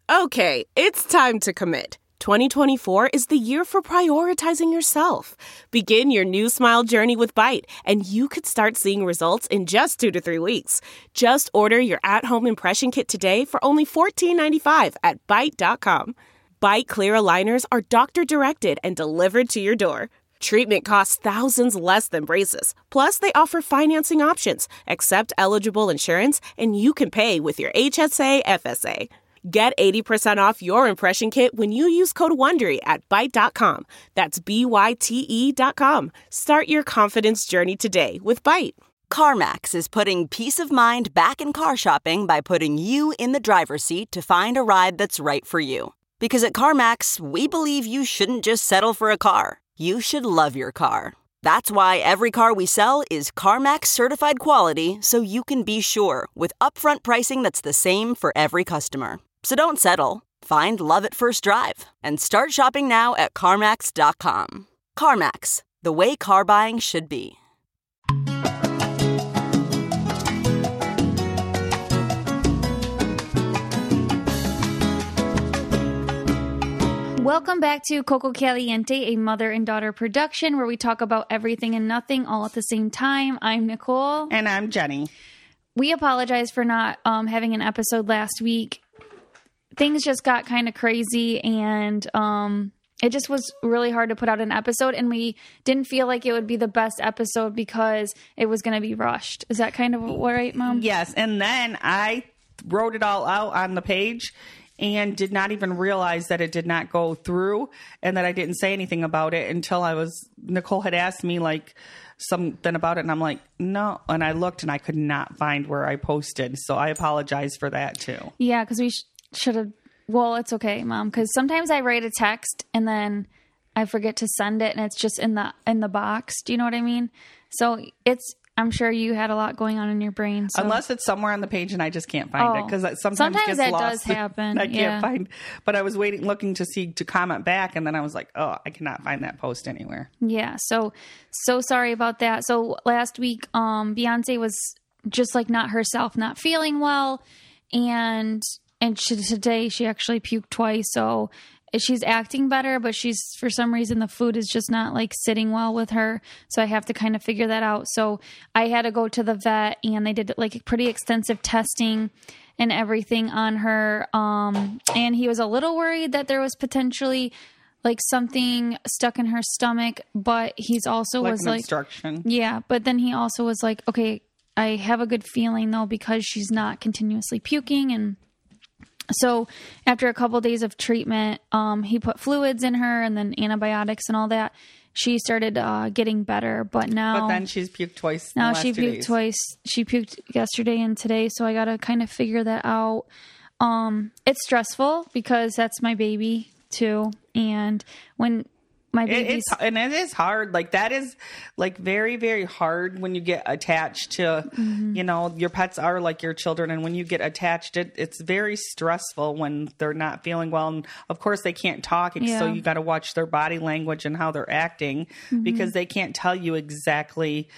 Okay, it's time to commit. 2024 is the year for prioritizing yourself. Begin your new smile journey with Byte, and you could start seeing results in just 2 to 3 weeks. Just order your at-home impression kit today for only $14.95 at Byte.com. Byte Clear aligners are doctor-directed and delivered to your door. Treatment costs thousands less than braces. Plus, they offer financing options, accept eligible insurance, and you can pay with your HSA, FSA. Get 80% off your impression kit when you use code WONDERY at Byte.com. That's BYTE.com. Start your confidence journey today with Byte. CarMax is putting peace of mind back in car shopping by putting you in the driver's seat to find a ride that's right for you. Because at CarMax, we believe you shouldn't just settle for a car. You should love your car. That's why every car we sell is CarMax certified quality, so you can be sure with upfront pricing that's the same for every customer. So don't settle. Find love at first drive and start shopping now at CarMax.com. CarMax, the way car buying should be. Welcome back to Coco Caliente, a mother and daughter production where we talk about everything and nothing all at the same time. I'm Nicole. And I'm Jenny. We apologize for not having an episode last week. Things just got kind of crazy, and it just was really hard to put out an episode, and we didn't feel like it would be the best episode because it was going to be rushed. Is that kind of right, Mom? Yes, and then I wrote it all out on the page and did not even realize that it did not go through and that I didn't say anything about it until Nicole had asked me like something about it, and I'm like, no. And I looked and I could not find where I posted. So I apologize for that too. Yeah, because we should have, well, it's okay, Mom, because sometimes I write a text and then I forget to send it and it's just in the box. Do you know what I mean? So I'm sure you had a lot going on in your brain. So. Unless it's somewhere on the page and I just can't find it because sometimes gets that lost. Does happen. I can't find. But I was looking to comment back, and then I was like, oh, I cannot find that post anywhere. Yeah. So sorry about that. So last week, Beyonce was just like not herself, not feeling well, and today she actually puked twice. So she's acting better, but for some reason, the food is just not like sitting well with her. So I have to kind of figure that out. So I had to go to the vet, and they did like pretty extensive testing and everything on her. And he was a little worried that there was potentially like something stuck in her stomach, but he's also was like, obstruction. Yeah. But then he also was like, okay, I have a good feeling though, because she's not continuously puking. And so after a couple of days of treatment, he put fluids in her and then antibiotics and all that. She started getting better, but then she's puked twice. Now she puked twice. She puked yesterday and today, so I got to kind of figure that out. It's stressful because that's my baby too, and when my baby's... it is hard. Like that is like very, very hard when you get attached to, your pets are like your children. And when you get attached, it's very stressful when they're not feeling well. And of course they can't talk. So you got to watch their body language and how they're acting because they can't tell you exactly,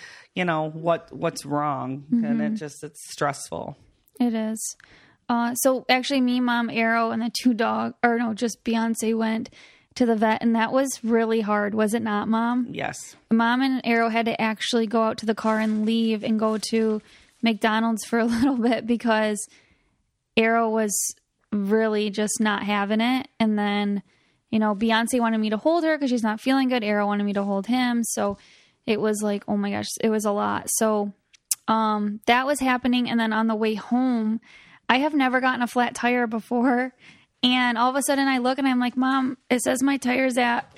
what's wrong. And it's stressful. It is. So actually me, Mom, Arrow, and the just Beyonce went to the vet, and that was really hard, was it not, Mom? Yes. Mom and Arrow had to actually go out to the car and leave and go to McDonald's for a little bit because Arrow was really just not having it. And then, Beyonce wanted me to hold her because she's not feeling good. Arrow wanted me to hold him. So it was like, oh my gosh, it was a lot. So that was happening. And then on the way home, I have never gotten a flat tire before. And all of a sudden I look and I'm like, Mom, it says my tire's at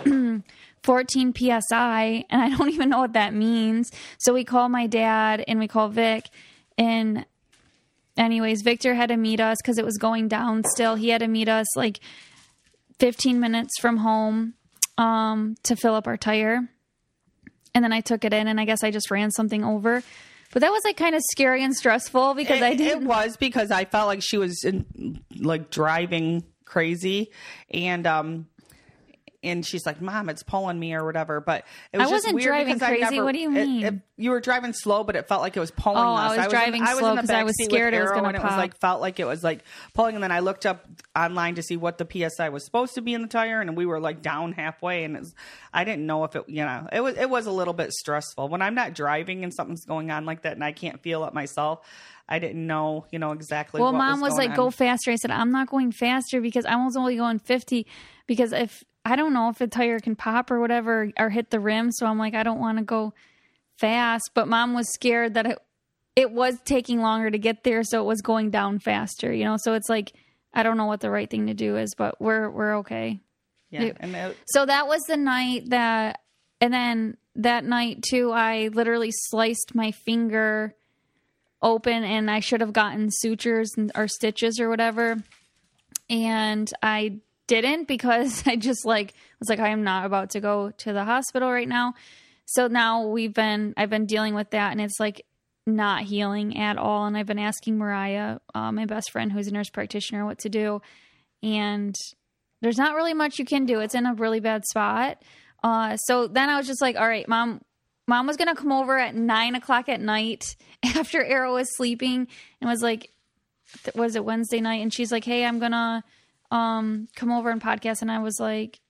14 PSI, and I don't even know what that means. So we call my dad and we call Vic. And anyways, Victor had to meet us because it was going down still. He had to meet us like 15 minutes from home to fill up our tire. And then I took it in, and I guess I just ran something over. But that was like kind of scary and stressful because It was because I felt like she was driving crazy, and and she's like, Mom, it's pulling me or whatever. But it was I wasn't just weird driving because crazy. What do you mean? You were driving slow, but it felt like it was pulling us. I was driving slow because I was scared it was going to pop. It was like, felt like it was like pulling. And then I looked up online to see what the PSI was supposed to be in the tire, and we were like down halfway. And I didn't know if it was a little bit stressful when I'm not driving and something's going on like that, and I can't feel it myself. I didn't know, exactly. Well, what Mom was like, on. Go faster. I said, I'm not going faster because I was only going 50 because I don't know if a tire can pop or whatever or hit the rim. So I'm like, I don't want to go fast. But Mom was scared that it was taking longer to get there. So it was going down faster, so it's like, I don't know what the right thing to do is, but we're okay. Yeah. So that was the night and then that night too, I literally sliced my finger open and I should have gotten sutures or stitches or whatever. And I didn't because I just was like, I am not about to go to the hospital right now. So now I've been dealing with that and it's like not healing at all. And I've been asking Mariah, my best friend who's a nurse practitioner, what to do. And there's not really much you can do. It's in a really bad spot. So then I was just like, all right, Mom was going to come over at 9:00 at night after Arrow was sleeping and was like, was it Wednesday night? And she's like, hey, I'm going to come over and podcast. And I was like,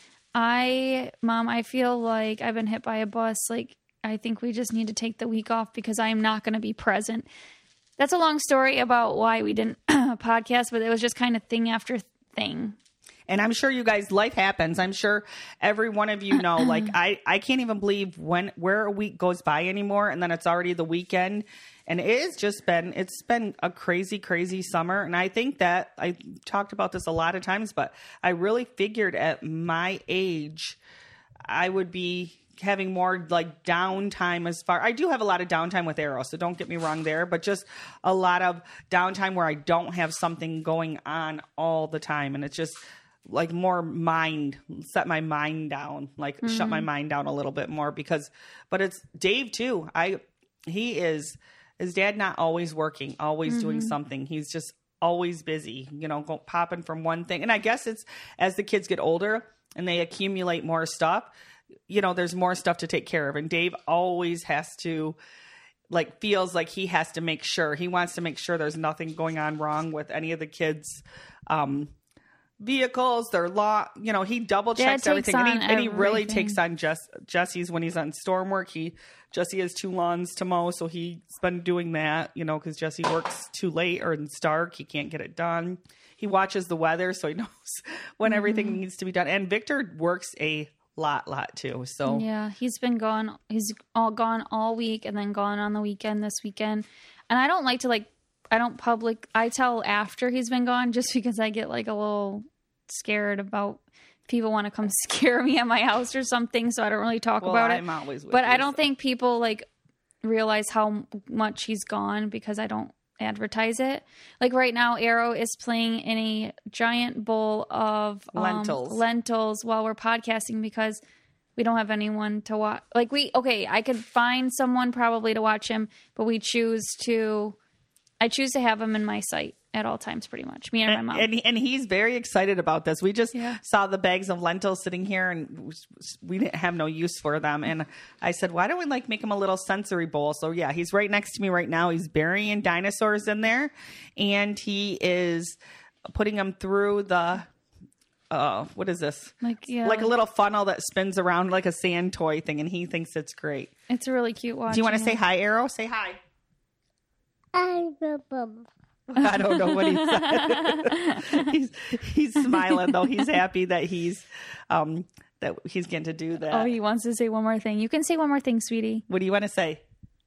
Mom, I feel like I've been hit by a bus. Like, I think we just need to take the week off because I am not going to be present. That's a long story about why we didn't podcast, but it was just kind of thing after thing. And I'm sure you guys, life happens. I'm sure every one of you know, like I can't even believe where a week goes by anymore. And then it's already the weekend. And it's been a crazy, crazy summer. And I think that I talked about this a lot of times, but I really figured at my age, I would be having more like downtime I do have a lot of downtime with Arrow, so don't get me wrong there, but just a lot of downtime where I don't have something going on all the time. And it's just like more set my mind down, shut my mind down a little bit more but it's Dave too. His dad not always working, always doing something. He's just always busy, popping from one thing. And I guess it's as the kids get older and they accumulate more stuff, there's more stuff to take care of. And Dave always has to feels like he has to make sure. He wants to make sure there's nothing going on wrong with any of the kids' vehicles, their law. He double checks everything. And he really takes on Jesse's when he's on storm work. Jesse has 2 lawns to mow, so he's been doing that, because Jesse works too late or it's dark. He can't get it done. He watches the weather, so he knows when everything needs to be done. And Victor works a lot too. So yeah, he's been gone. He's gone all week and then gone on the weekend this weekend. And I don't like to I tell after he's been gone just because I get a little scared about people want to come scare me at my house or something. So I don't really talk about it. I'm always with but you, I don't think people realize how much he's gone because I don't advertise it. Right now, Arrow is playing in a giant bowl of lentils while we're podcasting because we don't have anyone to watch. I could find someone probably to watch him, but I choose to have him in my sight at all times, pretty much. Me and my mom. And he's very excited about this. We just saw the bags of lentils sitting here, and we didn't have no use for them. And I said, why don't we make him a little sensory bowl? So yeah, he's right next to me right now. He's burying dinosaurs in there, and he is putting them through the what is this? Like a little funnel that spins around like a sand toy thing, and he thinks it's great. It's a really cute watch. Do you want to say hi, Arrow? Say hi. I don't know what he said. he's smiling though. He's happy that he's getting to do that. Oh, he wants to say one more thing. You can say one more thing, sweetie. What do you want to say?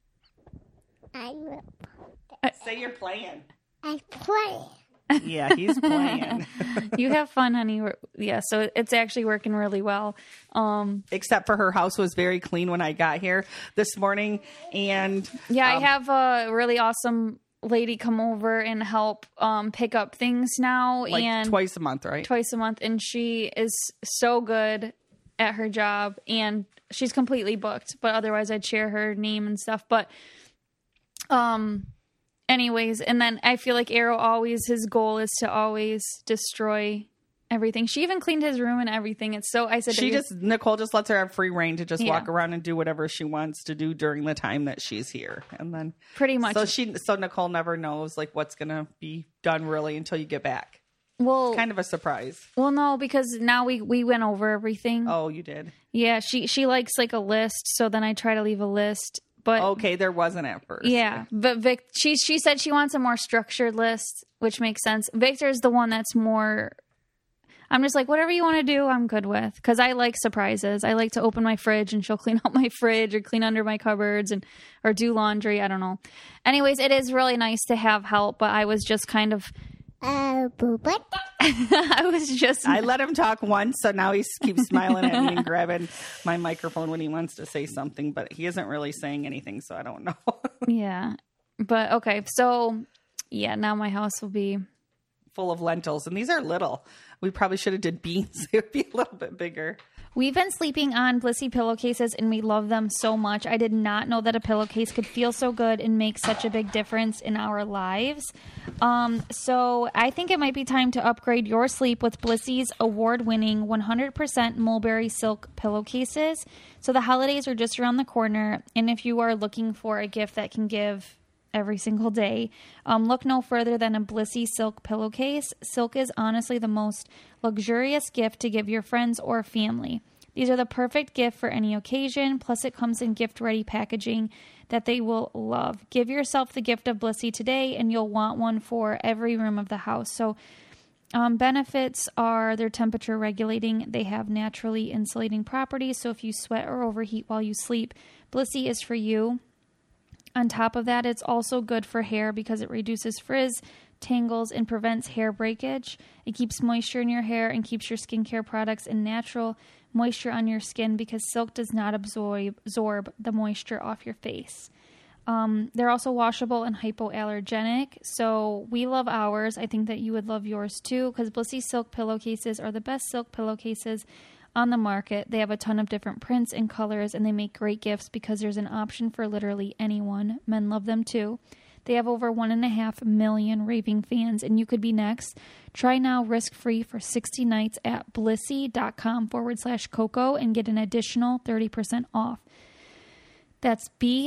Say you're playing. I'm playing. Yeah, he's playing. You have fun, honey. Yeah, so it's actually working really well. Except for her house was very clean when I got here this morning. And I have a really awesome lady come over and help pick up things now. And twice a month, right? Twice a month. And she is so good at her job. And she's completely booked. But otherwise, I'd share her name and stuff. But anyways, and then I feel like Arrow his goal is to always destroy everything. She even cleaned his room and everything. It's so, I said, Nicole just lets her have free reign to just walk around and do whatever she wants to do during the time that she's here. And then pretty much. So Nicole never knows like what's going to be done really until you get back. Well, it's kind of a surprise. Well, no, because now we went over everything. Oh, you did? Yeah. She likes like a list. So then I try to leave a list. But okay, there wasn't at first. Yeah, but she said she wants a more structured list, which makes sense. Victor's the one that's more. I'm just like, whatever you want to do, I'm good with, because I like surprises. I like to open my fridge and she'll clean out my fridge or clean under my cupboards or do laundry. I don't know. Anyways, it is really nice to have help, but I was just kind of. I let him talk once, so now he keeps smiling at me and grabbing my microphone when he wants to say something, but he isn't really saying anything, so I don't know. Yeah. But okay, so yeah, now my house will be full of lentils, and these are little. We probably should have did beans. It would be a little bit bigger. We've been sleeping on Blissy pillowcases, and we love them so much. I did not know that a pillowcase could feel so good and make such a big difference in our lives. So I think it might be time to upgrade your sleep with Blissy's award-winning 100% mulberry silk pillowcases. So the holidays are just around the corner, and if you are looking for a gift that can give every single day, look no further than a Blissy silk pillowcase. Silk is honestly the most luxurious gift to give your friends or family. These are the perfect gift for any occasion, plus it comes in gift-ready packaging that they will love. Give yourself the gift of Blissy today, and you'll want one for every room of the house. So benefits are they're temperature regulating. They have naturally insulating properties, so if you sweat or overheat while you sleep, Blissy is for you. On top of that, it's also good for hair because it reduces frizz, tangles, and prevents hair breakage. It keeps moisture in your hair and keeps your skincare products in natural moisture on your skin because silk does not absorb the moisture off your face. They're also washable and hypoallergenic, so we love ours. I think that you would love yours too because Blissy silk pillowcases are the best silk pillowcases on the market. They have a ton of different prints and colors, and they make great gifts because there's an option for literally anyone. Men love them too. They have over 1.5 million raving fans, and you could be next. Try now risk-free for 60 nights at blissy.com/Coco and get an additional 30% off. That's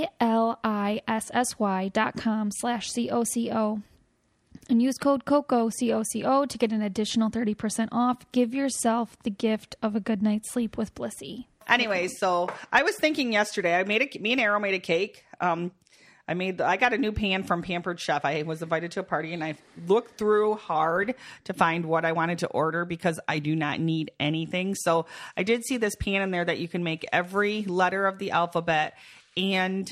BLISSY.com/COCO. And use code COCO, COCO, to get an additional 30% off. Give yourself the gift of a good night's sleep with Blissy. Anyway, so I was thinking yesterday, me and Arrow made a cake. I got a new pan from Pampered Chef. I was invited to a party, and I looked through hard to find what I wanted to order because I do not need anything. So I did see this pan in there that you can make every letter of the alphabet and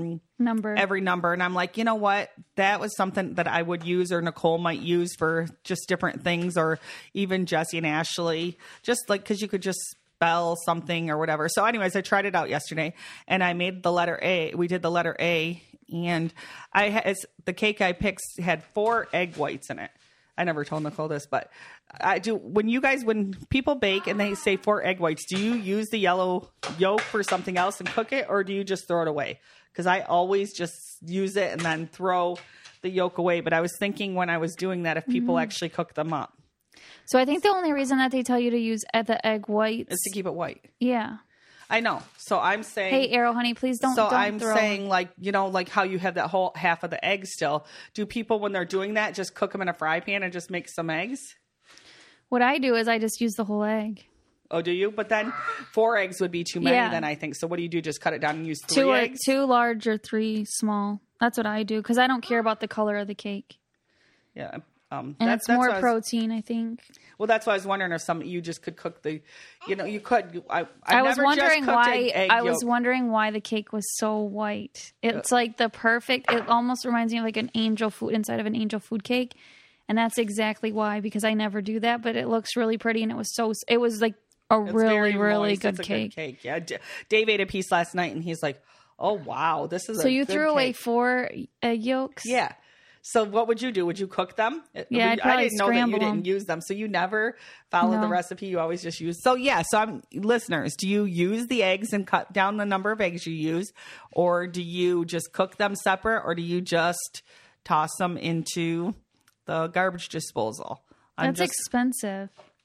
every number. And I'm like, you know what? That was something that I would use, or Nicole might use for just different things, or even Jesse and Ashley, just like, cause you could just spell something or whatever. So anyways, I tried it out yesterday and I made the letter A. We did the letter A, and the cake I picked had 4 egg whites in it. I never told Nicole this, but I do. When people bake and they say 4 egg whites, do you use the yellow yolk for something else and cook it, or do you just throw it away? Because I always just use it and then throw the yolk away. But I was thinking when I was doing that, if people actually cook them up. So I think the only reason that they tell you to use the egg whites is to keep it white. Yeah. I know. So I'm saying, hey, Arrow, honey, please don't. So I'm saying, like, you know, like how you have that whole half of the egg still. Do people, when they're doing that, just cook them in a fry pan and just make some eggs? What I do is I just use the whole egg. Oh, do you? But then 4 eggs would be too many then, I think. So what do? Just cut it down and use 3 eggs? 2 large or 3 small. That's what I do because I don't care about the color of the cake. Yeah. And it's more protein, I think. Well, that's why I was wondering if you just could cook you could. I was wondering why. I was wondering why the cake was so white. It's like the perfect. It almost reminds me of like an angel food inside of an angel food cake, and that's exactly why. Because I never do that, but it looks really pretty, and it was like it's really good cake. Good cake. Yeah, Dave ate a piece last night, and he's like, "Oh wow, this is." So you threw away 4 egg yolks? Yeah. So what would you do? Would you cook them? Yeah, I didn't know that you didn't use them. So you never followed the recipe. You always just use. So yeah. So listeners, do you use the eggs and cut down the number of eggs you use, or do you just cook them separate, or do you just toss them into the garbage disposal? That's expensive.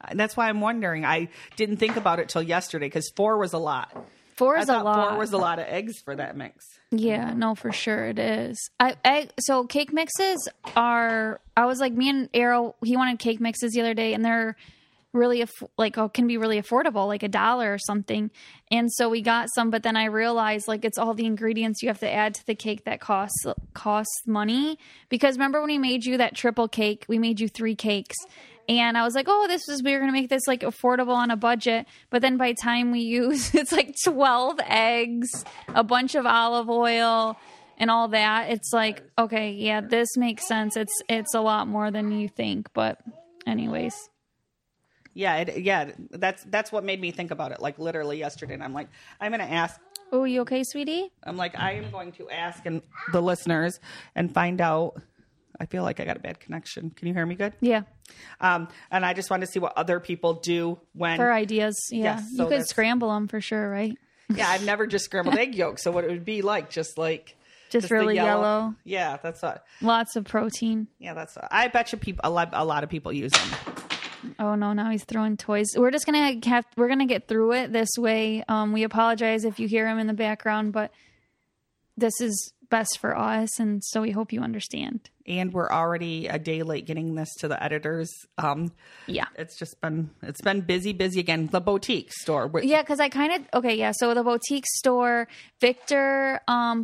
That's why I'm wondering. I didn't think about it till yesterday because 4 was a lot. 4 is a lot. 4 was a lot of eggs for that mix. Yeah, no, for sure it is. So cake mixes are, I was like, me and Arrow, he wanted cake mixes the other day, and they're really can be really affordable, like $1 or something. And so we got some, but then I realized like it's all the ingredients you have to add to the cake that costs money. Because remember when we made you that triple cake, we made you 3 cakes. And I was like, oh, we were going to make this like affordable on a budget. But then by the time we use, it's like 12 eggs, a bunch of olive oil and all that. It's like, okay, yeah, this makes sense. It's a lot more than you think. But anyways. Yeah. That's what made me think about it. Like literally yesterday. And I'm like, I'm going to ask. Oh, you okay, sweetie? I'm like, I am going to ask the listeners and find out. I feel like I got a bad connection. Can you hear me good? Yeah. And I just wanted to see what other people do for ideas. Yeah. Yes, so you could scramble them for sure, right? Yeah. I've never just scrambled egg yolks. So what it would be like, just really yellow. Yeah. That's what. Lots of protein. Yeah. That's what. I bet you a lot of people use them. Oh no, now he's throwing toys. We're just going to get through it this way. We apologize if you hear him in the background, but this is best for us, and so we hope you understand. And we're already a day late getting this to the editors. Yeah, it's been busy again. The boutique store. Yeah, because so the boutique store, Victor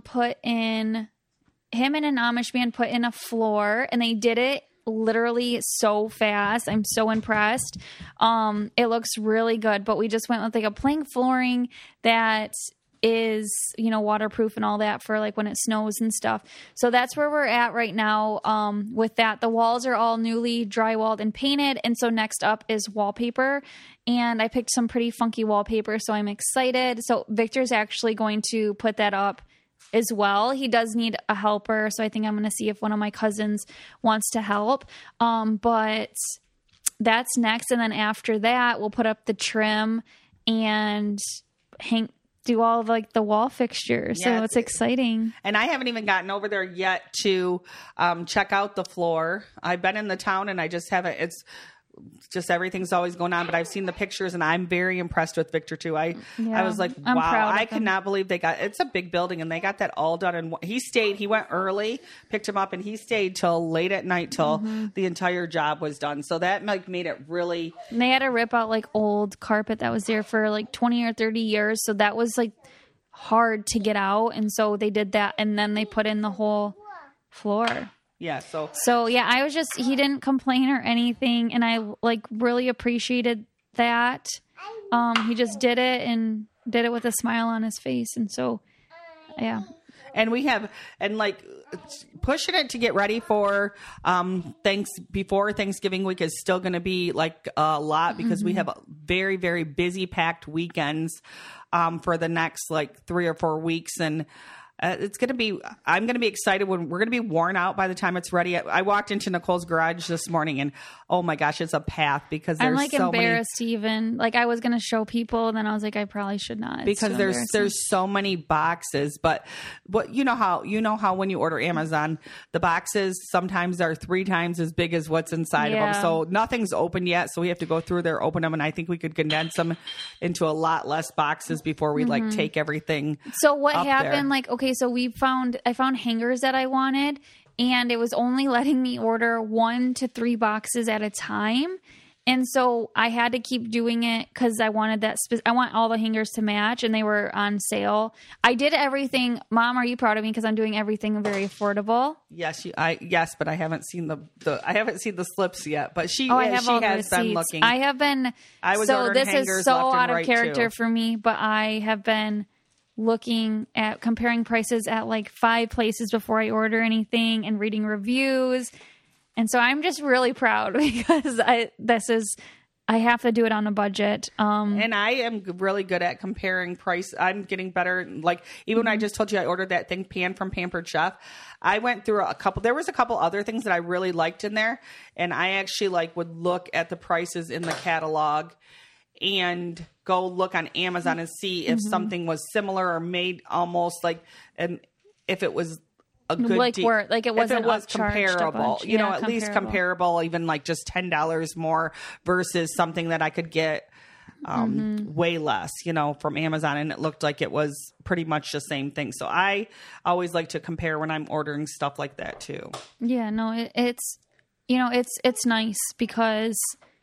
him and an Amish man put in a floor, and they did it literally so fast. I'm so impressed. It looks really good, but we just went with like a plank flooring that is, waterproof and all that for like when it snows and stuff. So that's where we're at right now. With that, the walls are all newly drywalled and painted. And so next up is wallpaper, and I picked some pretty funky wallpaper. So I'm excited. So Victor's actually going to put that up as well. He does need a helper. So I think I'm going to see if one of my cousins wants to help. But that's next. And then after that, we'll put up the trim and do all of like the wall fixtures. So it's exciting. And I haven't even gotten over there yet to check out the floor. I've been in the town and I just haven't. It's just everything's always going on, but I've seen the pictures and I'm very impressed with Victor too. I was like, wow, I cannot believe it's a big building and they got that all done. And he went early, picked him up, and he stayed till late at night till the entire job was done. So that made it really. And they had to rip out like old carpet that was there for like 20 or 30 years. So that was like hard to get out. And so they did that. And then they put in the whole floor. Yeah. So yeah, he didn't complain or anything. And I like really appreciated that. He just did it with a smile on his face. And so, yeah. And pushing it to get ready for before Thanksgiving week is still going to be like a lot because we have very, very busy packed weekends for the next like 3 or 4 weeks. And I'm going to be excited when we're going to be worn out by the time it's ready. I walked into Nicole's garage this morning and oh my gosh, it's a path because there's I'm like embarrassed even. Like I was going to show people, then I was like, I probably should not. Because there's so many boxes, but you know how when you order Amazon, the boxes sometimes are 3 times as big as what's inside of them. So nothing's open yet. So we have to go through there, open them. And I think we could condense them into a lot less boxes before we like take everything. So what happened? There. Like, okay, so I found hangers that I wanted, and it was only letting me order 1 to 3 boxes at a time. And so I had to keep doing it because I wanted I want all the hangers to match, and they were on sale. I did everything. Mom, are you proud of me? Because I'm doing everything very affordable. Yes, but I haven't seen the slips yet. But she has been looking. I have been. This is so out of character for me, but I have been looking at comparing prices at like 5 places before I order anything and reading reviews. And so I'm just really proud because I have to do it on a budget. And I am really good at comparing price. I'm getting better. Like even when I just told you I ordered that thing pan from Pampered Chef, I went through there was a couple other things that I really liked in there. And I actually would look at the prices in the catalog and go look on Amazon and see if something was similar or made almost like, and if it was a good like deal. Like it wasn't if it was upcharged a comparable, bunch. you know, Yeah, at least comparable, even like just $10 more versus something that I could get way less, you know, from Amazon. And it looked like it was pretty much the same thing. So I always like to compare when I'm ordering stuff like that too. Yeah, no, it's, you know, it's nice because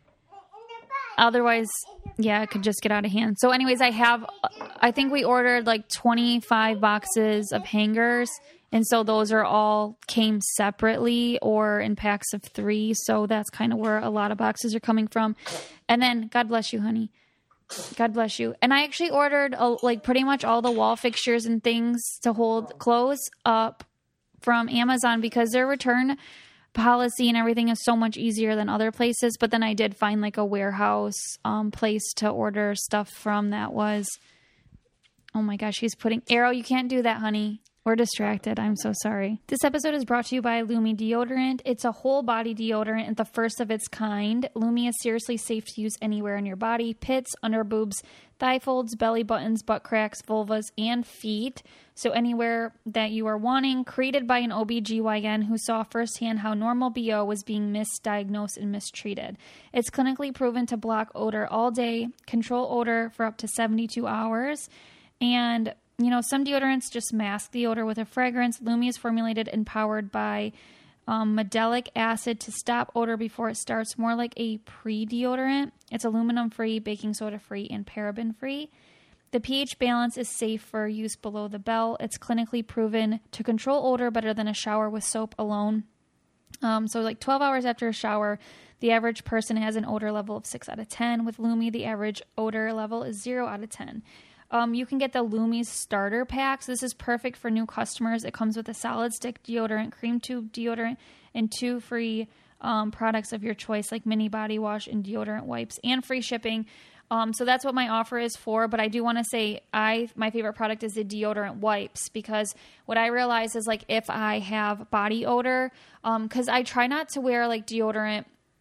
otherwise, yeah, it could just get out of hand. So anyways, I think we ordered like 25 boxes of hangers. And so those all came separately or in packs of 3. So that's kind of where a lot of boxes are coming from. And then, God bless you, honey. God bless you. And I actually ordered like pretty much all the wall fixtures and things to hold clothes up from Amazon because their return policy and everything is so much easier than other places. But then I did find like a warehouse place to order stuff from that was, oh my gosh, he's putting, Arrow, you can't do that, honey. We're distracted. I'm so sorry. This episode is brought to you by Lumi Deodorant. It's a whole body deodorant and the first of its kind. Lumi is seriously safe to use anywhere on your body. Pits, under boobs, thigh folds, belly buttons, butt cracks, vulvas, and feet. So anywhere that you are wanting. Created by an OBGYN who saw firsthand how normal BO was being misdiagnosed and mistreated. It's clinically proven to block odor all day, control odor for up to 72 hours, and you know, some deodorants just mask the odor with a fragrance. Lumi is formulated and powered by medelic acid to stop odor before it starts, more like a pre-deodorant. It's aluminum-free, baking soda-free, and paraben-free. The pH balance is safe for use below the belt. It's clinically proven to control odor better than a shower with soap alone. So like 12 hours after a shower, the average person has an odor level of 6 out of 10. With Lumi, the average odor level is 0 out of 10. You can get the Lumi starter packs. This is perfect for new customers. It comes with a solid stick deodorant, cream tube deodorant, and 2 free products of your choice like mini body wash and deodorant wipes and free shipping. So that's what my offer is for. But I do want to say my favorite product is the deodorant wipes because what I realize is like if I have body odor, because I try not to wear like deodorant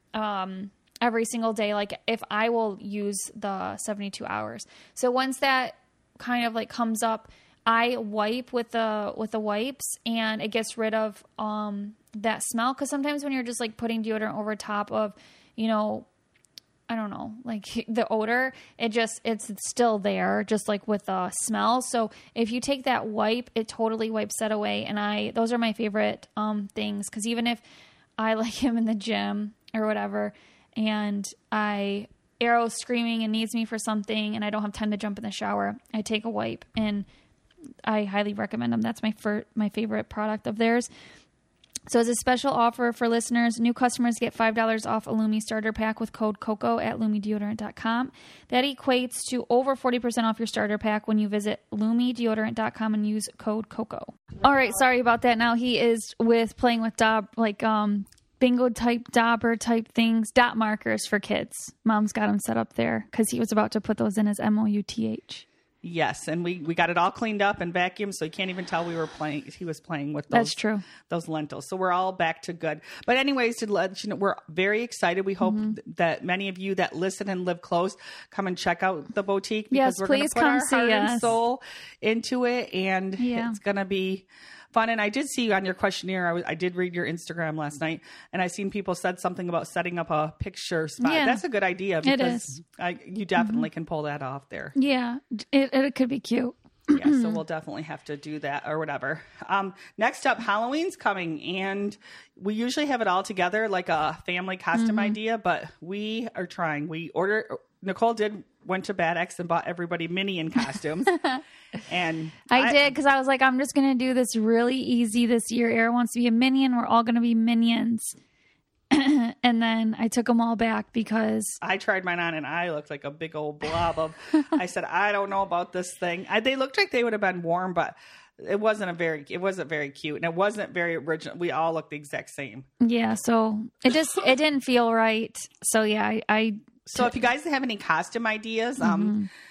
every single day, like if I will use the 72 hours. So once that kind of like comes up, I wipe with the wipes and it gets rid of that smell. Because sometimes when you're just like putting deodorant over top of, you know, I don't know, like the odor, it's still there, just like with the smell. So if you take that wipe, it totally wipes that away. And those are my favorite things. Because even if I like him in the gym or whatever, and Arrow's screaming and needs me for something and I don't have time to jump in the shower, I take a wipe and I highly recommend them. That's my favorite product of theirs. So as a special offer for listeners, new customers get $5 off a Lumi starter pack with code COCO at LumiDeodorant.com. That equates to over 40% off your starter pack when you visit LumiDeodorant.com and use code COCO. All right, sorry about that. Now he is playing with bingo type, dauber type things, dot markers for kids. Mom's got him set up there because he was about to put those in his MOUTH. Yes, and we got it all cleaned up and vacuumed, so he can't even tell he was playing with those. That's true. Those lentils. So we're all back to good. But anyways, to let you know, we're very excited. We hope that many of you that listen and live close come and check out the boutique because we're going to put our heart and soul into it, and it's going to be fun. And I did see on your questionnaire, I did read your Instagram last night, and I seen people said something about setting up a picture spot. Yeah, that's a good idea because you definitely can pull that off there. Yeah, it could be cute. Yeah, so we'll definitely have to do that or whatever. Next up, Halloween's coming, and we usually have it all together like a family costume idea, but we are trying. Nicole went to Bad X and bought everybody Minion costumes. And I did because I was like, I'm just going to do this really easy this year. Aaron wants to be a Minion. We're all going to be Minions. And then I took them all back because I tried mine on and I looked like a big old blob of, I said, I don't know about this thing. They looked like they would have been warm, but it wasn't very cute and it wasn't very original. We all looked the exact same. Yeah. So it didn't feel right. So yeah, So if you guys have any costume ideas,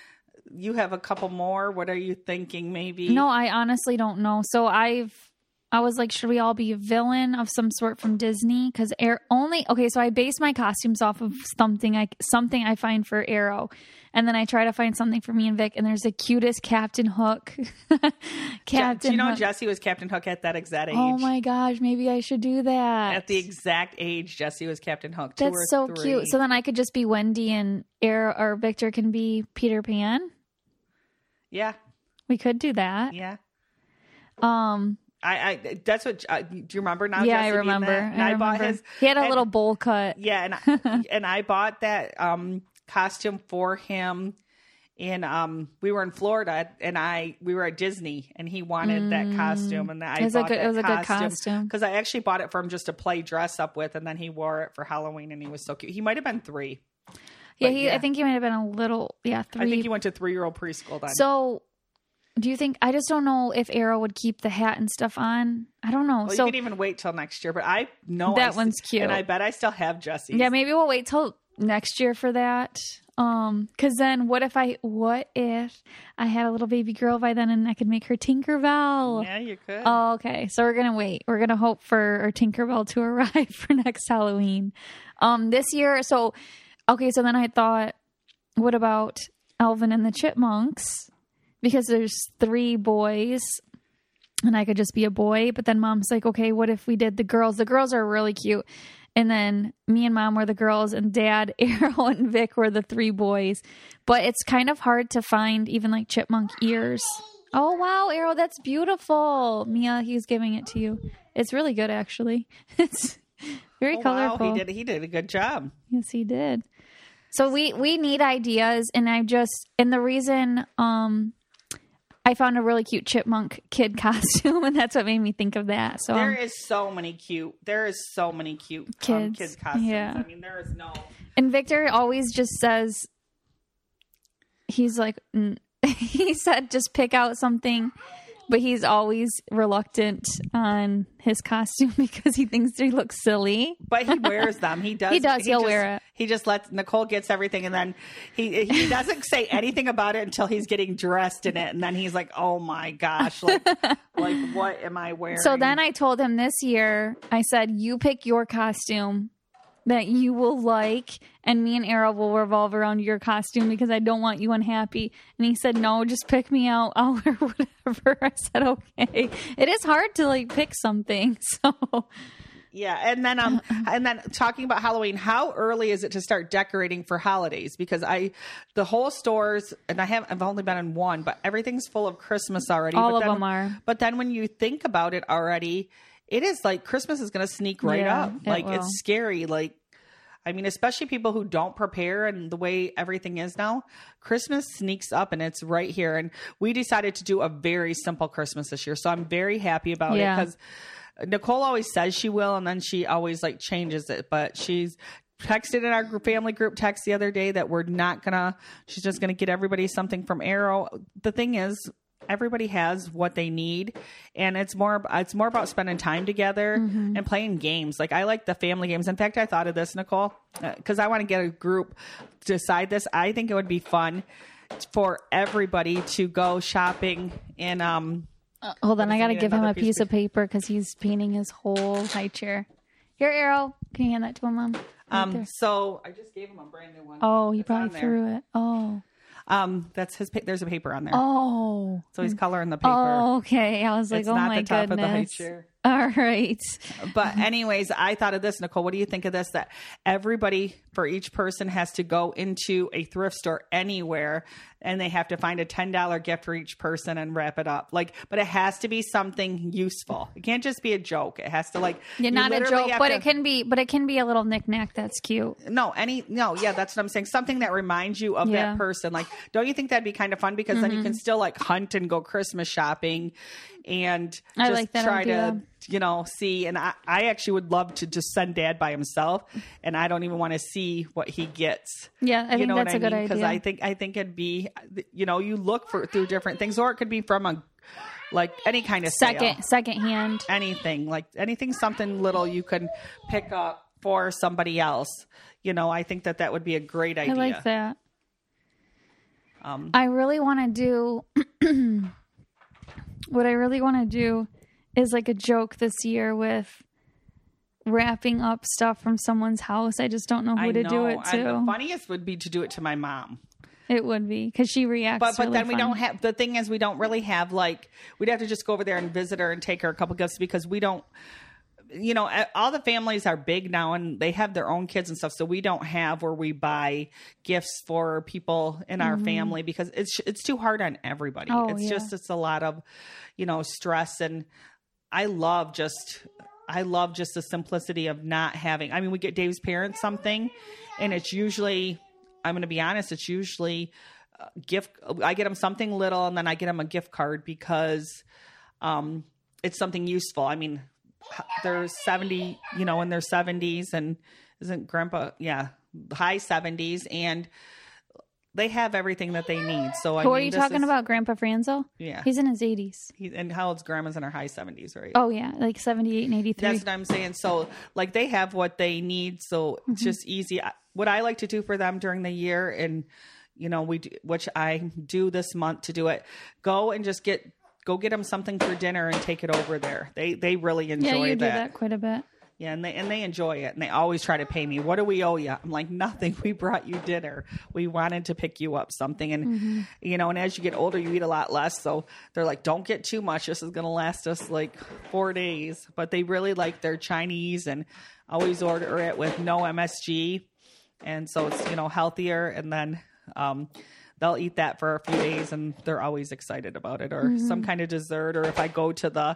you have a couple more. What are you thinking maybe? No, I honestly don't know. So I've I was like, should we all be a villain of some sort from Disney? Because so I base my costumes off of something I find for Arrow. And then I try to find something for me and Vic, and there's the cutest Captain Hook. Do you know Hook. Jessie was Captain Hook at that exact age? Oh my gosh, maybe I should do that. At the exact age Jessie was Captain Hook. That's so cute. So then I could just be Wendy and Arrow, or Victor can be Peter Pan. Yeah. We could do that. Yeah. I that's what do you remember now? Yeah, Jesse, I remember. And I bought his. He had a little bowl cut. Yeah, and I bought that costume for him. And we were in Florida, and we were at Disney, and he wanted that costume, and I bought that. It was a good costume because I actually bought it for him just to play dress up with, and then he wore it for Halloween, and he was so cute. He might have been 3. Yeah, I think he might have been a little 3. I think he went to 3-year-old preschool then. So, do you think? I just don't know if Arrow would keep the hat and stuff on. I don't know. Well, you can even wait till next year, but I know that one's cute, and I bet I still have Jessie's. Yeah, maybe we'll wait till next year for that. Cause then what if I had a little baby girl by then and I could make her Tinkerbell? Yeah, you could. Oh, okay. So we're going to wait. We're going to hope for our Tinkerbell to arrive for next Halloween. This year. So then I thought, what about Alvin and the Chipmunks? Because there's 3 boys and I could just be a boy. But then Mom's like, okay, what if we did the girls? The girls are really cute. And then me and Mom were the girls, and Dad, Arrow, and Vic were the 3 boys. But it's kind of hard to find even like chipmunk ears. Oh, wow, Arrow, that's beautiful. Mia, he's giving it to you. It's really good, actually. It's very colorful. Wow, he did a good job. Yes, he did. So we need ideas, and the reason I found a really cute chipmunk kid costume, and that's what made me think of that. So there is so many cute kids costumes. Yeah. I mean, there is no. And Victor always just says, he's like, he said, just pick out something, but he's always reluctant on his costume because he thinks he looks silly. But he wears them. He does. He'll wear it. He just lets Nicole gets everything, and then he doesn't say anything about it until he's getting dressed in it, and then he's like, "Oh my gosh, like what am I wearing?" So then I told him this year, I said, "You pick your costume that you will like, and me and Arrow will revolve around your costume because I don't want you unhappy." And he said, "No, just pick me out. I'll wear whatever." I said, "Okay." It is hard to pick something. So yeah, and then talking about Halloween, how early is it to start decorating for holidays? Because the whole stores, and I've only been in one, but everything's full of Christmas already. All of them are. But then when you think about it already, it is like Christmas is going to sneak right up. It's scary. I mean, especially people who don't prepare, and the way everything is now, Christmas sneaks up and it's right here. And we decided to do a very simple Christmas this year. So I'm very happy about it because Nicole always says she will, and then she always changes it. But she's texted in our family group text the other day that she's just going to get everybody something from Arrow. The thing is, everybody has what they need, and it's more about spending time together and playing games. I like the family games. In fact, I thought of this, Nicole, because I want to get a group to decide this. I think it would be fun for everybody to go shopping in hold on, I gotta give him a piece of paper because he's painting his whole high chair. Here, Arrow, can you hand that to him, Mom? Right so I just gave him a brand new one. Oh, he probably threw it. Oh. That's his. There's a paper on there. Oh, so he's coloring the paper. Oh, okay. I was like, it's oh not my the top goodness. Of the high chair. All right. But anyways, I thought of this, Nicole. What do you think of this? That everybody, for each person, has to go into a thrift store anywhere, and they have to find a $10 gift for each person and wrap it up. But it has to be something useful. It can't just be a joke. It has to not a joke, but it can be. But it can be a little knickknack that's cute. Yeah, that's what I'm saying. Something that reminds you of that person. Don't you think that'd be kind of fun? Because then you can still hunt and go Christmas shopping, and just try to see. And I actually would love to just send Dad by himself, and I don't even want to see what he gets. Yeah, I think that's a good idea. Because I think it'd be, you look through different things, or it could be from any kind of second hand, anything, something little you can pick up for somebody else. I think that would be a great idea. I like that. I really want to do. What I really want to do is like a joke this year with wrapping up stuff from someone's house. I just don't know who to do it to. The funniest would be to do it to my mom. It would be, because she reacts. But really then we funny. don't have, the thing is, we don't really have, like, we'd have to just go over there and visit her and take her a couple gifts, because we don't, you know, all the families are big now and they have their own kids and stuff. So we don't have where we buy gifts for people in our family, because it's too hard on everybody. It's a lot of, you know, stress. And I love just the simplicity of not having, I mean, we get Dave's parents something, and it's usually, I'm going to be honest, it's usually I get them something little, and then I get them a gift card, because it's something useful. I mean, they're 70, you know, in their 70s, and isn't grandpa, high 70s, and they have everything that they need. So Who are you talking about? Grandpa Franzel? Yeah. He's in his 80s. And how old's grandma's in her high 70s, right? Oh, yeah. Like 78 and 83. That's what I'm saying. So, like, they have what they need. So it's just easy. What I like to do for them during the year, and, you know, which I do this month to do it, go and just go get them something for dinner and take it over there. They really enjoy that. Yeah, you do that quite a bit. Yeah, and they enjoy it, and they always try to pay me. What do we owe you? I'm like, nothing. We brought you dinner. We wanted to pick you up something, and you know. And as you get older, you eat a lot less. So they're like, don't get too much. This is going to last us like 4 days. But they really like their Chinese, and always order it with no MSG, and so it's, you know, healthier. And then they'll eat that for a few days, and they're always excited about it, or some kind of dessert. Or if I go to the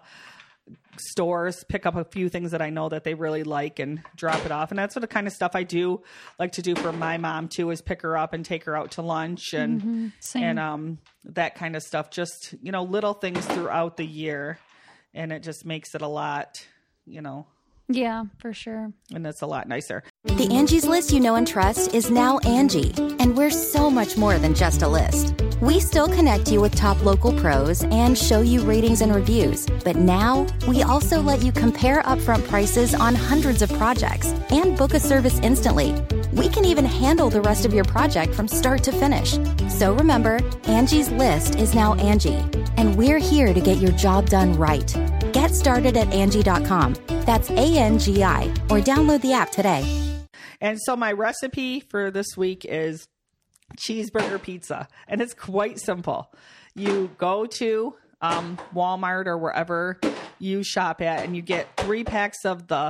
stores, pick up a few things that I know that they really like and drop it off. And that's what the kind of stuff I do like to do for my mom too, is pick her up and take her out to lunch and that kind of stuff. Just, you know, little things throughout the year, and it just makes it a lot, you know. Yeah, for sure. And it's a lot nicer. The Angie's List you know and trust is now Angie, and we're so much more than just a list. We still connect you with top local pros and show you ratings and reviews, but now we also let you compare upfront prices on hundreds of projects and book a service instantly. We can even handle the rest of your project from start to finish. So remember, Angie's List is now Angie, and we're here to get your job done right. Get started at Angie.com. That's ANGI, or download the app today. And so my recipe for this week is cheeseburger pizza, and it's quite simple. You go to Walmart or wherever you shop at, and you get 3 packs of the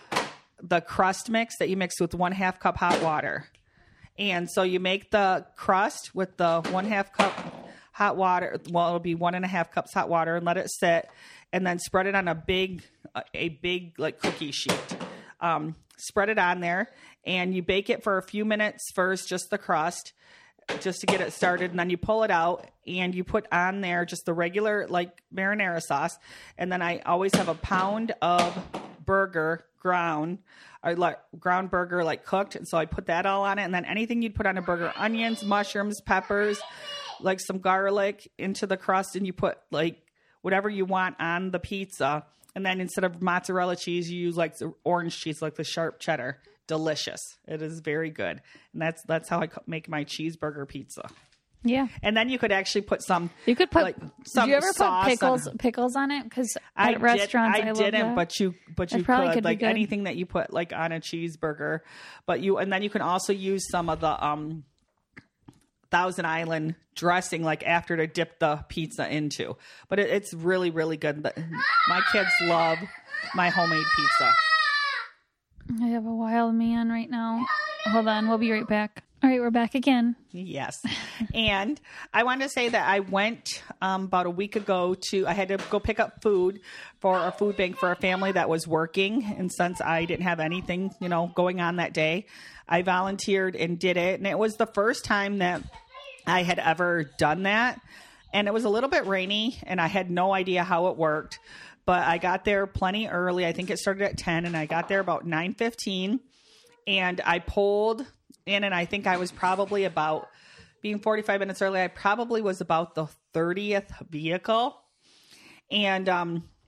crust mix that you mix with 1/2 cup hot water. And so you make the crust with the 1/2 cup hot water. Well, it'll be 1.5 cups hot water, and let it sit, and then spread it on a big like cookie sheet. Spread it on there, and you bake it for a few minutes first, just the crust, just to get it started. And then you pull it out, and you put on there just the regular like marinara sauce. And then I always have a pound of burger ground burger, like cooked. And so I put that all on it. And then anything you'd put on a burger, onions, mushrooms, peppers, like some garlic into the crust, and you put like whatever you want on the pizza. And then instead of mozzarella cheese, you use like the orange cheese, like the sharp cheddar. Delicious. It is very good. And that's how I make my cheeseburger pizza. Yeah. And then you could actually put some. You could put. Like, some do you ever sauce put pickles on it? Because at restaurants, I didn't. love that. But you could like anything that you put like on a cheeseburger. And then you can also use some of the Thousand Island dressing like after to dip the pizza into. But it's really, really good. My kids love my homemade pizza. I have a wild man right now. Hold on. We'll be right back. All right. We're back again. Yes. And I want to say that I went about a week ago I had to go pick up food for a food bank for a family that was working. And since I didn't have anything, you know, going on that day, I volunteered and did it. And it was the first time that I had ever done that. And it was a little bit rainy, and I had no idea how it worked. But I got there plenty early. I think it started at 10, and I got there about 9:15. And I pulled in, and I think I was probably about, being 45 minutes early, I probably was about the 30th vehicle. And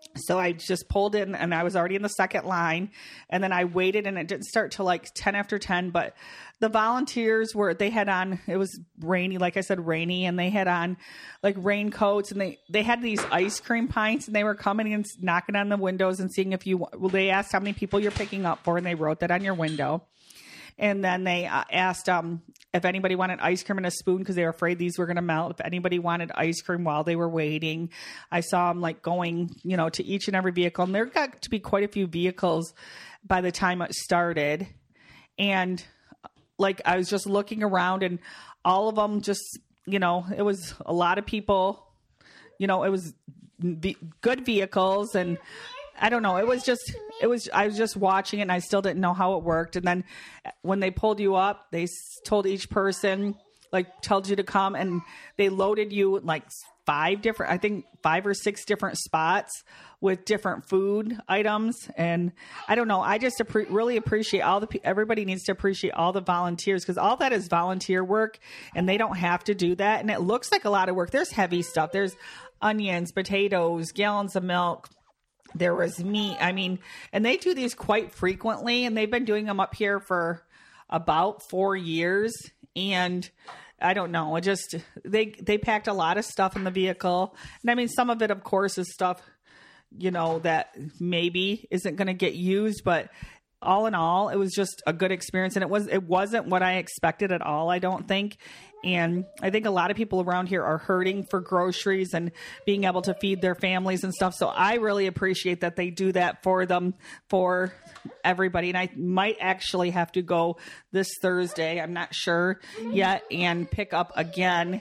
So I just pulled in and I was already in the second line, and then I waited, and it didn't start till like 10 after 10, but the volunteers they had on, it was rainy, like I said, rainy, and they had on like raincoats, and they had these ice cream pints, and they were coming and knocking on the windows and seeing they asked how many people you're picking up for, and they wrote that on your window. And then they asked if anybody wanted ice cream and a spoon, because they were afraid these were going to melt. If anybody wanted ice cream while they were waiting, I saw them like going, to each and every vehicle. And there got to be quite a few vehicles by the time it started. And like, I was just looking around, and all of them just, it was a lot of people, it was good vehicles, and I don't know. I was just watching it, and I still didn't know how it worked. And then when they pulled you up, they told each person, told you to come, and they loaded you like 5 or 6 different spots with different food items. And I don't know. I just really appreciate everybody needs to appreciate all the volunteers, because all that is volunteer work, and they don't have to do that. And it looks like a lot of work. There's heavy stuff. There's onions, potatoes, gallons of milk. There was meat. I mean, and they do these quite frequently, and they've been doing them up here for about 4 years. And I don't know, they packed a lot of stuff in the vehicle. And I mean, some of it, of course, is stuff, that maybe isn't going to get used, but all in all, it was just a good experience. And it wasn't what I expected at all, I don't think. And I think a lot of people around here are hurting for groceries and being able to feed their families and stuff. So I really appreciate that they do that for everybody. And I might actually have to go this Thursday, I'm not sure yet, and pick up again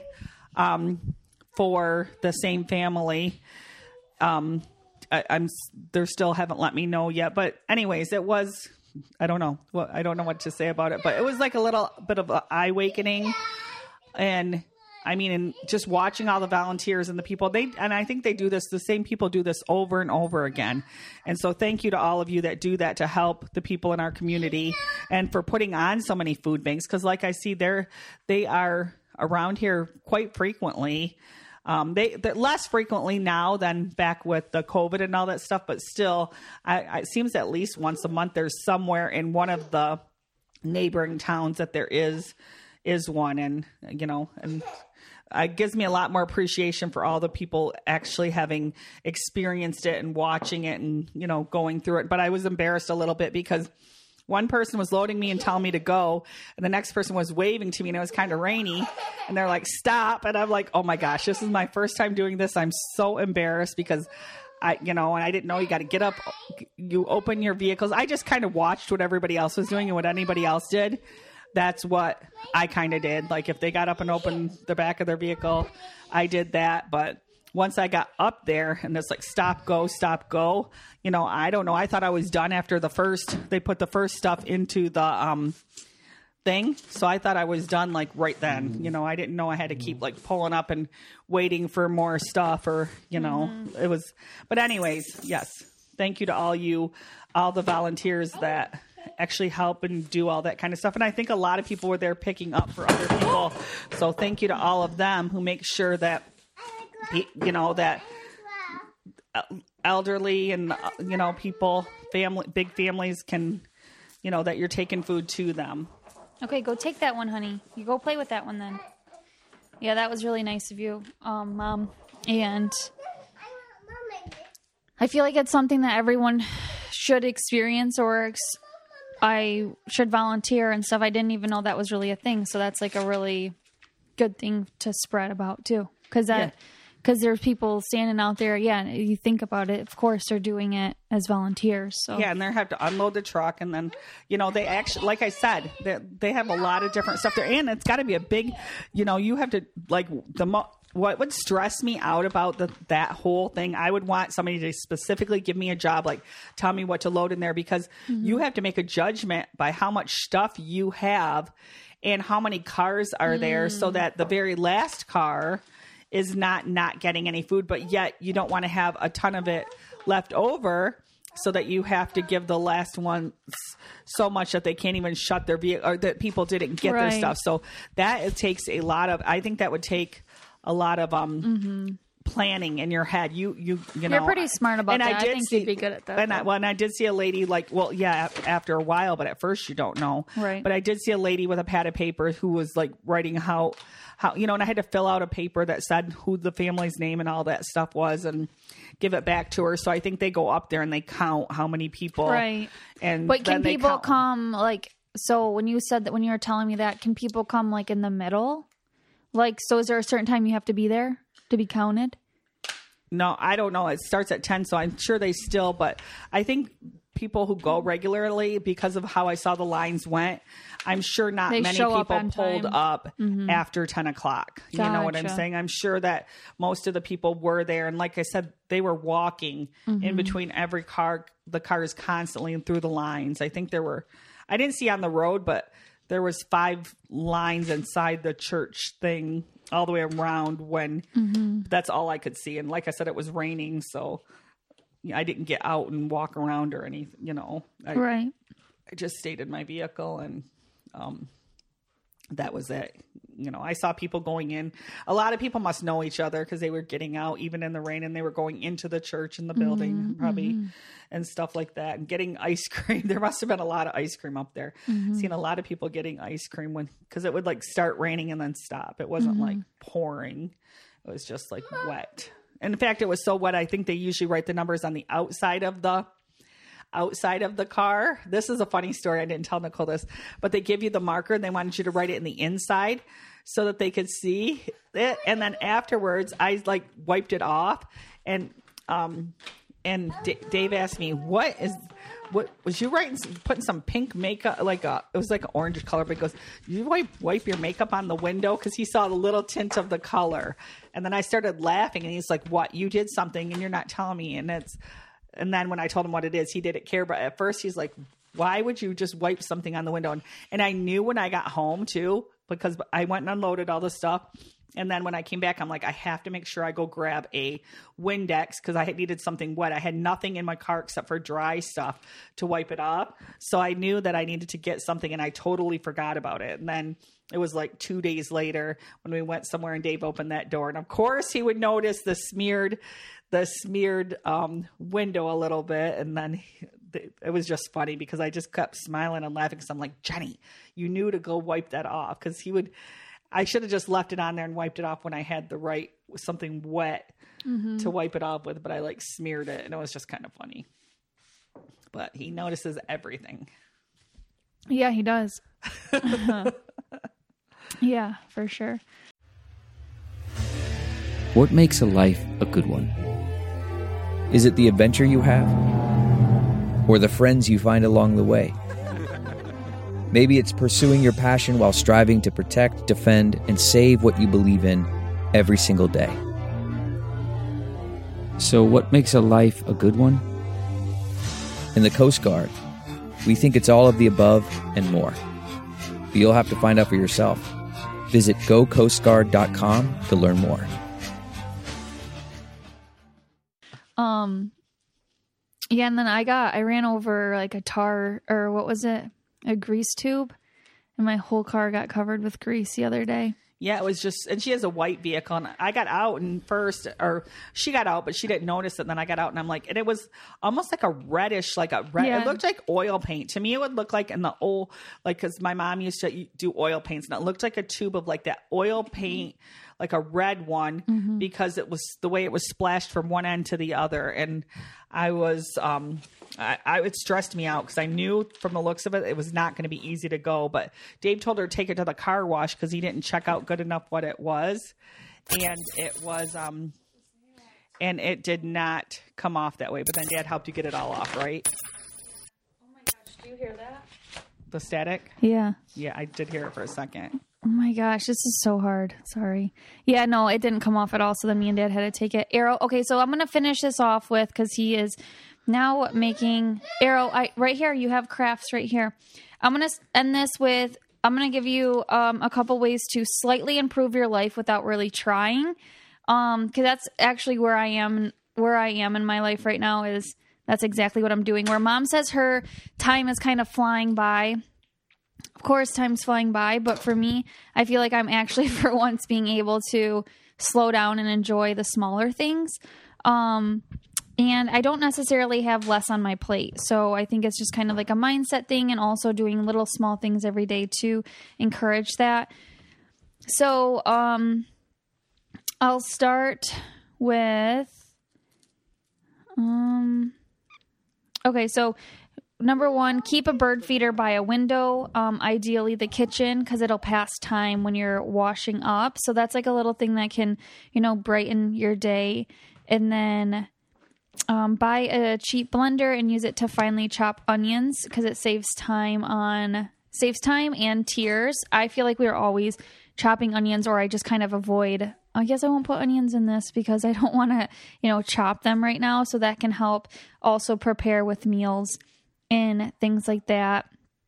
for the same family. They still haven't let me know yet. But anyways, it was, I don't know what to say about it, but it was like a little bit of an eye awakening. And I mean, and just watching all the volunteers and the people, and I think they do this, the same people do this over and over again. And so thank you to all of you that do that to help the people in our community, and for putting on so many food banks. Cause like I see they are around here quite frequently. They're less frequently now than back with the COVID and all that stuff, but still, it seems at least once a month there's somewhere in one of the neighboring towns that there is one. And, and it gives me a lot more appreciation for all the people actually having experienced it and watching it and, going through it. But I was embarrassed a little bit, because one person was loading me and telling me to go, and the next person was waving to me, and it was kind of rainy, and they're like, stop. And I'm like, oh my gosh, this is my first time doing this. I'm so embarrassed, because and I didn't know you got to get up, you open your vehicles. I just kind of watched what everybody else was doing and what anybody else did. That's what I kind of did. Like if they got up and opened the back of their vehicle, I did that. But once I got up there and it's like, stop, go, I don't know. I thought I was done after they put the first stuff into the thing. So I thought I was done like right then. I didn't know I had to keep like pulling up and waiting for more stuff, or, it was, but anyways, yes. Thank you to all the volunteers that actually help and do all that kind of stuff. And I think a lot of people were there picking up for other people. So thank you to all of them who make sure that, that elderly and, people, big families can, that you're taking food to them. Okay, go take that one, honey. You go play with that one then. Yeah, that was really nice of you, Mom. And I feel like it's something that everyone should experience, or I should volunteer and stuff. I didn't even know that was really a thing. So that's like a really good thing to spread about too. Because there's people standing out there. Yeah, you think about it. Of course, they're doing it as volunteers. So yeah, and they have to unload the truck, and then they actually, like I said, they have a lot of different stuff there, and it's got to be a big, you have to like what would stress me out about that whole thing. I would want somebody to specifically give me a job, like tell me what to load in there, because you have to make a judgment by how much stuff you have and how many cars are there, so that the very last car is not getting any food, but yet you don't want to have a ton of it left over, so that you have to give the last one so much that they can't even shut their vehicle, or that people didn't get their stuff. So that it takes a lot of, I think that would take a lot of planning in your head. You know, you're pretty smart about and that. I think see, you'd be good at that. And I did see a lady after a while, but at first you don't know. Right. But I did see a lady with a pad of paper who was like writing how, and I had to fill out a paper that said who the family's name and all that stuff was and give it back to her. So I think they go up there and they count how many people. Right. But can people come like, so when you said that, when you were telling me that, can people come like in the middle? Like, so is there a certain time you have to be there to be counted? No, I don't know. It starts at 10, so I'm sure they still, but I think people who go regularly, because of how I saw the lines went, I'm sure not many people pulled up after 10 o'clock. Gotcha. You know what I'm saying? I'm sure that most of the people were there. And like I said, they were walking in between every car, the cars constantly and through the lines. I think I didn't see on the road, but there was 5 lines inside the church thing all the way around when that's all I could see. And like I said, it was raining, so I didn't get out and walk around or anything, you know. I just stayed in my vehicle and that was it. You know, I saw people going in. A lot of people must know each other because they were getting out even in the rain and they were going into the church and the building probably and stuff like that and getting ice cream. There must have been a lot of ice cream up there. Seen a lot of people getting ice cream because it would like start raining and then stop. It wasn't like pouring. It was just like wet. And in fact, it was so wet. I think they usually write the numbers on the outside of the car. This is a funny story. I didn't tell Nicole this, but they give you the marker and they wanted you to write it in the inside so that they could see it. And then afterwards I like wiped it off and Dave asked me, what was you writing, putting some pink makeup, it was like an orange color, but he goes, you wipe your makeup on the window? Cause he saw the little tint of the color. And then I started laughing and he's like, what, you did something and you're not telling me. And then when I told him what it is, he didn't care. But at first he's like, why would you just wipe something on the window? And I knew when I got home too, because I went and unloaded all the stuff. And then when I came back, I'm like, I have to make sure I go grab a Windex because I needed something wet. I had nothing in my car except for dry stuff to wipe it off. So I knew that I needed to get something and I totally forgot about it. And then it was like 2 days later when we went somewhere and Dave opened that door. And of course he would notice the smeared window a little bit. And then it was just funny because I just kept smiling and laughing because I'm like, Jenny, you knew to go wipe that off because I should have just left it on there and wiped it off when I had something wet to wipe it off with, but I like smeared it and it was just kind of funny. But he notices everything. Yeah, he does. Yeah, for sure. What makes a life a good one? Is it the adventure you have? Or the friends you find along the way? Maybe it's pursuing your passion while striving to protect, defend, and save what you believe in every single day. So what makes a life a good one? In the Coast Guard, we think it's all of the above and more. But you'll have to find out for yourself. Visit gocoastguard.com to learn more. Yeah, and then I ran over like a a grease tube, and my whole car got covered with grease the other day. Yeah, it was just, and she has a white vehicle, and I got out she got out, but she didn't notice it. And then I got out, and I'm like, and it was almost like a reddish, it looked like oil paint. To me, it would look like in the old, because my mom used to do oil paints, and it looked like a tube of like that oil paint, like a red one, because it was the way it was splashed from one end to the other. And it stressed me out because I knew from the looks of it, it was not going to be easy to go. But Dave told her to take it to the car wash because he didn't check out good enough what it was. And it was, and it did not come off that way. But then Dad helped you get it all off, right? Oh my gosh, do you hear that? The static? Yeah. Yeah, I did hear it for a second. Oh my gosh, this is so hard. Sorry. Yeah, no, it didn't come off at all. So then me and Dad had to take it. Arrow. Okay, so I'm going to finish this off with, because he is now making Arrow. Right here, you have crafts right here. I'm going to end this with, I'm going to give you a couple ways to slightly improve your life without really trying. Because that's actually where I am in my life right now. That's exactly what I'm doing. Where Mom says her time is kind of flying by. Of course, time's flying by, but for me, I feel like I'm actually for once being able to slow down and enjoy the smaller things. And I don't necessarily have less on my plate. So I think it's just kind of like a mindset thing, and also doing little small things every day to encourage that. So I'll start with, okay, so number one, keep a bird feeder by a window, ideally the kitchen, because it'll pass time when you're washing up. So that's like a little thing that can, brighten your day. And then buy a cheap blender and use it to finely chop onions, because it saves time and tears. I feel like we're always chopping onions, or I just kind of avoid. I guess I won't put onions in this because I don't want to, chop them right now. So that can help also prepare with meals and things like that.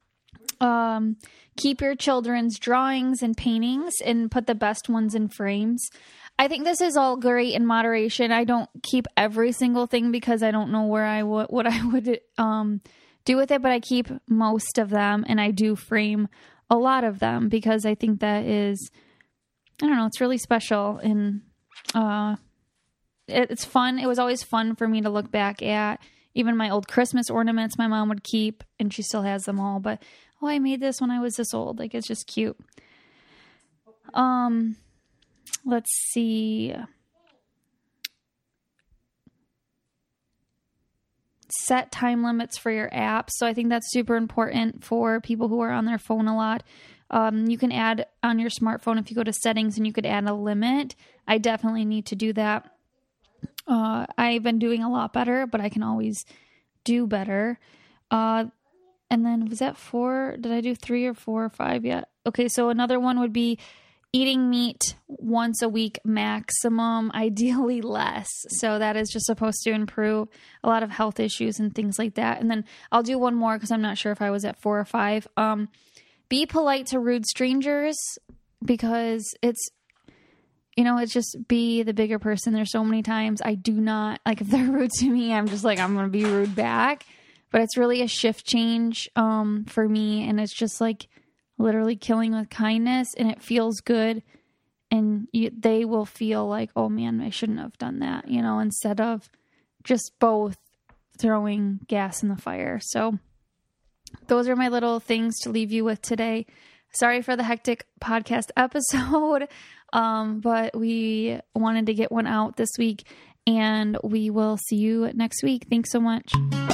Keep your children's drawings and paintings and put the best ones in frames. I think this is all great in moderation. I don't keep every single thing because I don't know what I would do with it, but I keep most of them, and I do frame a lot of them because I think that is, I don't know, it's really special, and it's fun. It was always fun for me to look back at even my old Christmas ornaments my mom would keep, and she still has them all, but I made this when I was this old. Like, it's just cute. Let's see. Set time limits for your apps. So I think that's super important for people who are on their phone a lot. You can add on your smartphone, if you go to settings, and you could add a limit. I definitely need to do that. I've been doing a lot better, but I can always do better. And then was that 4? Did I do 3 or 4 or 5 yet? Okay, so another one would be eating meat once a week maximum, ideally less. So that is just supposed to improve a lot of health issues and things like that. And then I'll do one more because I'm not sure if I was at 4 or 5. Be polite to rude strangers, because it's, it's just be the bigger person. There's so many times I do not, like, if they're rude to me, I'm just like, I'm going to be rude back. But it's really a shift change for me. And it's just like literally killing with kindness, and it feels good. And they will feel like, oh man, I shouldn't have done that, instead of just both throwing gas in the fire. So those are my little things to leave you with today. Sorry for the hectic podcast episode, but we wanted to get one out this week, and we will see you next week. Thanks so much.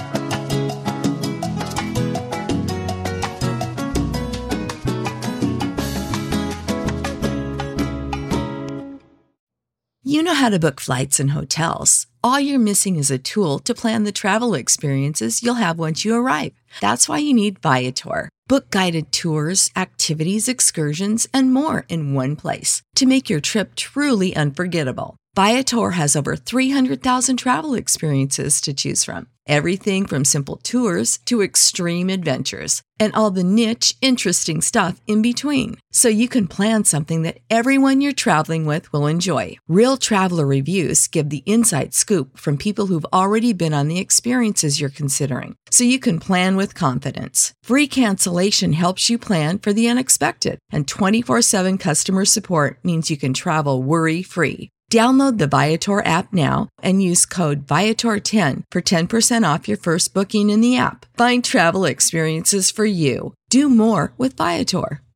You know how to book flights and hotels. All you're missing is a tool to plan the travel experiences you'll have once you arrive. That's why you need Viator. Book guided tours, activities, excursions, and more in one place to make your trip truly unforgettable. Viator has over 300,000 travel experiences to choose from. Everything from simple tours to extreme adventures, and all the niche, interesting stuff in between. So you can plan something that everyone you're traveling with will enjoy. Real traveler reviews give the inside scoop from people who've already been on the experiences you're considering, so you can plan with confidence. Free cancellation helps you plan for the unexpected, and 24/7 customer support means you can travel worry-free. Download the Viator app now and use code Viator10 for 10% off your first booking in the app. Find travel experiences for you. Do more with Viator.